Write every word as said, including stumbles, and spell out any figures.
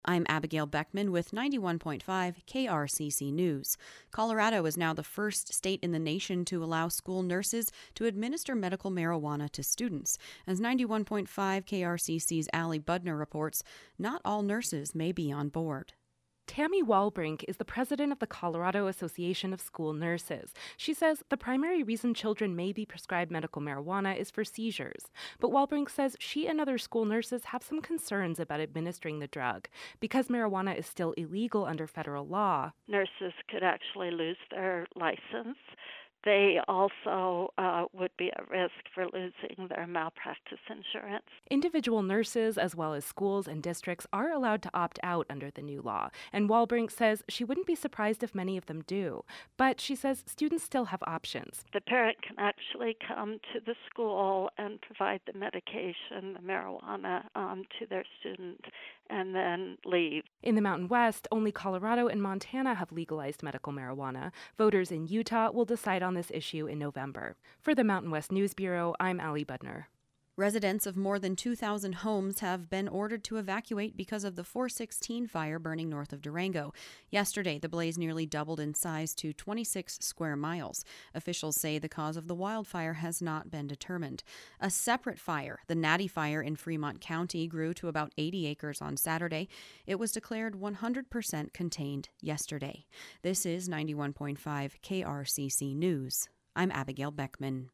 I'm Abigail Beckman with ninety-one point five K R C C News. Colorado is now the first state in the nation to allow school nurses to administer medical marijuana to students. As ninety-one point five K R C C's Allie Budner reports, not all nurses may be on board. Tammy Walbrink is the president of the Colorado Association of School Nurses. She says the primary reason children may be prescribed medical marijuana is for seizures. But Walbrink says she and other school nurses have some concerns about administering the drug. Because marijuana is still illegal under federal law, nurses could actually lose their license. They also uh, would be at risk for losing their malpractice insurance. Individual nurses, as well as schools and districts, are allowed to opt out under the new law. And Walbrink says she wouldn't be surprised if many of them do. But she says students still have options. The parent can actually come to the school and provide the medication, the marijuana, um, to their student and then leave. In the Mountain West, only Colorado and Montana have legalized medical marijuana. Voters in Utah will decide on this issue in November. For the Mountain West News Bureau, I'm Allie Budner. Residents of more than two thousand homes have been ordered to evacuate because of the four sixteen fire burning north of Durango. Yesterday, the blaze nearly doubled in size to twenty-six square miles. Officials say the cause of the wildfire has not been determined. A separate fire, the Natty Fire in Fremont County, grew to about eighty acres on Saturday. It was declared one hundred percent contained yesterday. This is ninety-one point five K R C C News. I'm Abigail Beckman.